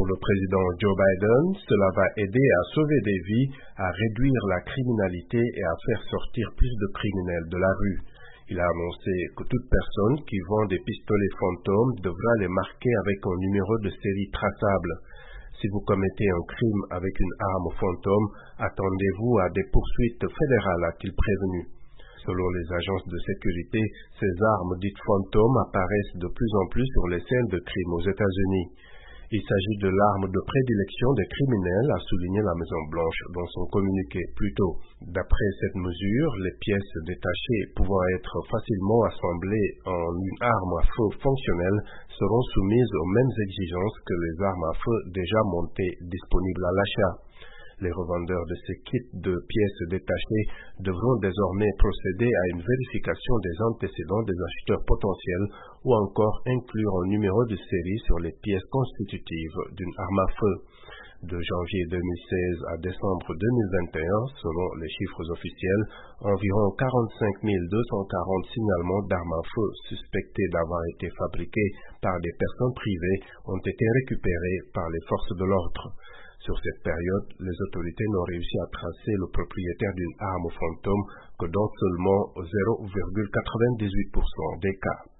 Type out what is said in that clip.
Pour le président Joe Biden, cela va aider à sauver des vies, à réduire la criminalité et à faire sortir plus de criminels de la rue. Il a annoncé que toute personne qui vend des pistolets fantômes devra les marquer avec un numéro de série traçable. Si vous commettez un crime avec une arme fantôme, attendez-vous à des poursuites fédérales, a-t-il prévenu. Selon les agences de sécurité, ces armes dites fantômes apparaissent de plus en plus sur les scènes de crime aux États-Unis. Il s'agit de l'arme de prédilection des criminels, a souligné la Maison-Blanche dans son communiqué plus tôt. D'après cette mesure, les pièces détachées pouvant être facilement assemblées en une arme à feu fonctionnelle seront soumises aux mêmes exigences que les armes à feu déjà montées disponibles à l'achat. Les revendeurs de ces kits de pièces détachées devront désormais procéder à une vérification des antécédents des acheteurs potentiels ou encore inclure un numéro de série sur les pièces constitutives d'une arme à feu. De janvier 2016 à décembre 2021, selon les chiffres officiels, environ 45 240 signalements d'armes à feu suspectées d'avoir été fabriquées par des personnes privées ont été récupérés par les forces de l'ordre. Sur cette période, les autorités n'ont réussi à tracer le propriétaire d'une arme fantôme que dans seulement 0,98% des cas.